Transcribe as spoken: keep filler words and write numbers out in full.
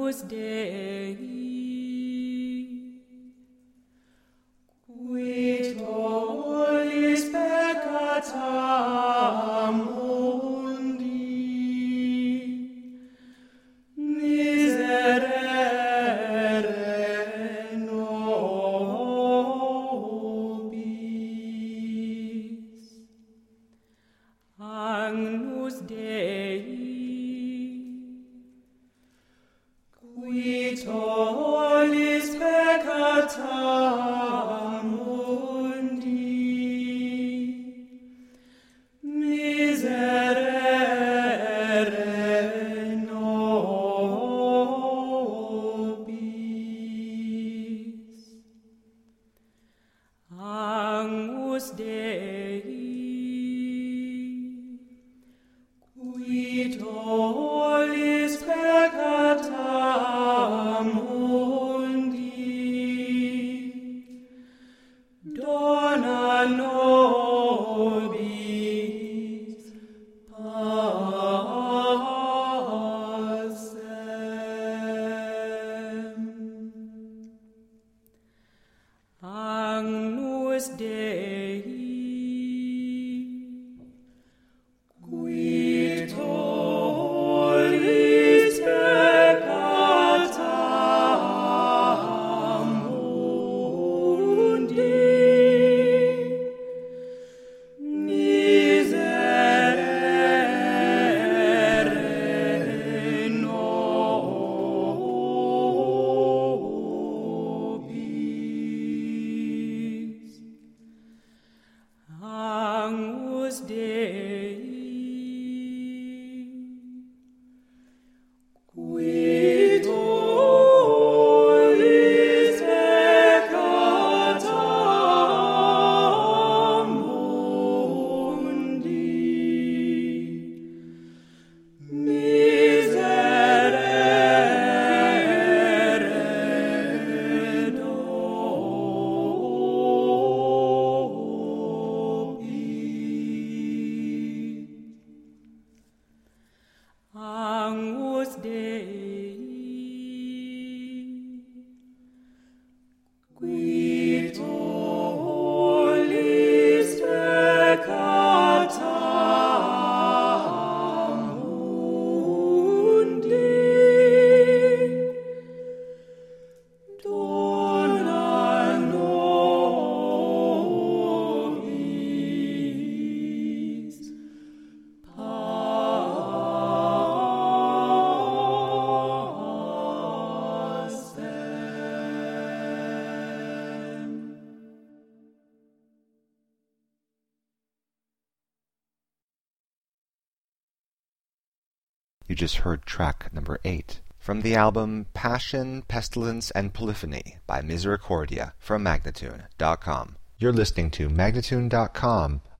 Agnus Dei, qui tollis peccata mundi, miserere nobis. Agnus Dei, qui tollis peccata mundi, miserere nobis. Agnus Dei, qui tollis peccata mundi, dona nobis pacem. Agnus Dei, qui tollis peccata mundi, miserere nobis. Agnus Dei, qui tollis peccata mundi, miserere nobis. Agnus Dei, qui tollis peccata mundi, dona nobis pacem. You just heard track number eight from the album Passion, Pestilence, and Polyphony by Misericordia from Magnatune dot com. You're listening to Magnatune dot com,